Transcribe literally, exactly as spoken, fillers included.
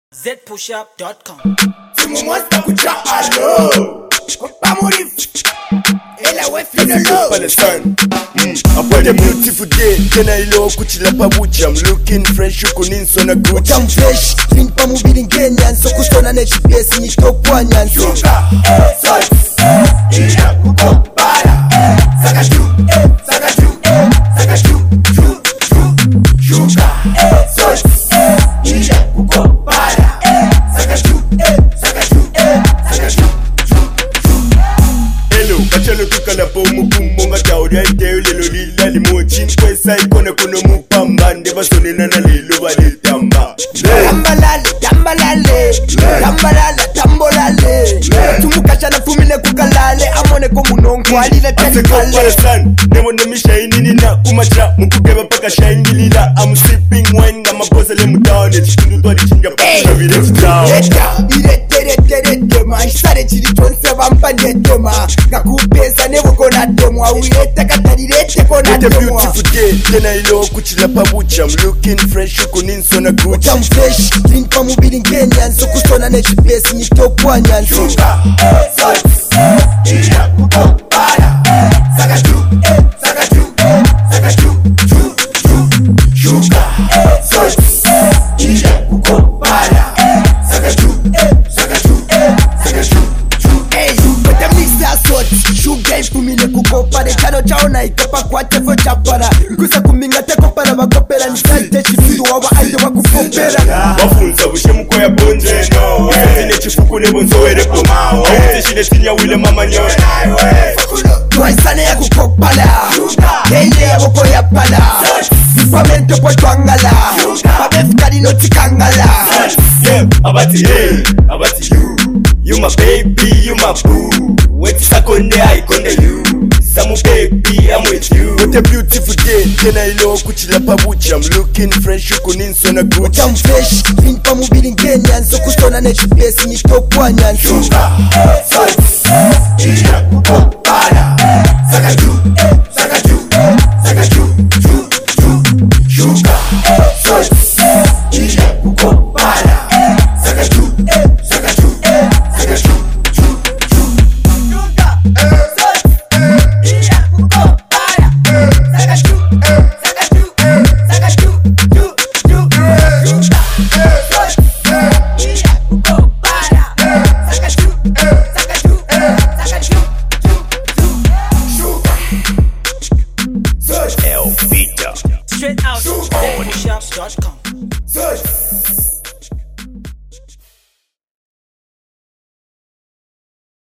z push up dot com. Simu mwasta kucha alo Kopa morif Ela we feel the love Upon a beautiful day, then I low kuchila pabuchi. I'm looking fresh, you couldn't son a Gucci. I'm fresh, drink pa mubili ngenyan. So kusona na G P S ni topwa nyan. Sugar, salt, iya kukopala. Saka chu, saka chu, saka chu, chu, chu. Sugar, salt, iya kukopala. Saka chu, saka chu, saka chu, chu, chu. Hello, kachalo tukala po mukumbo nga taudia iteo lelo lila limochi. Kwesa ikone kono mupamba, ndeba sonena na lilo bali tamba. Tambalale, tambalale, tambalale, tambolale. Tumukasha na fumile kukalale, amone ko munongo alile tenikale. Ase ko san, nemo na mishaini nina umacha, mukugeba paka shine lila. I'm sipping wine, ngama pose le mutane, chikundu twali chinga paka vile down. Leta, irete, rete, rete, ma, isare chiri tonse vampande tema. Kakupesa nebo kona demo, awirete katari rete kona demo. It's a beautiful day, then I low kuchila pabuchi. I'm looking fresh, you couldn't son a Gucci. I'm fresh, drink pa mubili ngenyan. So kusona na G P S ni topwa nyan. Sugar, salt, iya kukopala. Saka chu, saka chu, saka chu, chu, chu. Sugar, salt, iya kukopala. Saka chu, saka chu, saka chu, chu. Hey, better mix that salt. Sugar ifumile kukopala. Chano chao na ikopa kwa tefo chapara. Kusa kuminga teko para wakopera. Nisate chifundu wawa aide wakupopera. Wafunza bushe mko ya bonje no. Wasene chifuku nebo nzowere komao. Awute shide sinya wile mama nyoy. Tuwaisane ya kukopala. Yeye ya woko ya pala. Mpamento po twangala. Mabefkari no tikangala. Yeah, abati hey, abati you. You my baby, you my boo. Weti sakonde aikonde you. Samu baby, I'm with you. What a beautiful day, then I low kuchila pabuchi. I'm looking fresh, you couldn't son a Gucci. I'm fresh, drink pa mubili ngenyan. So kusona na G P S ni topwa nyan. Sugar, salt, iya kukopala. Saka chu,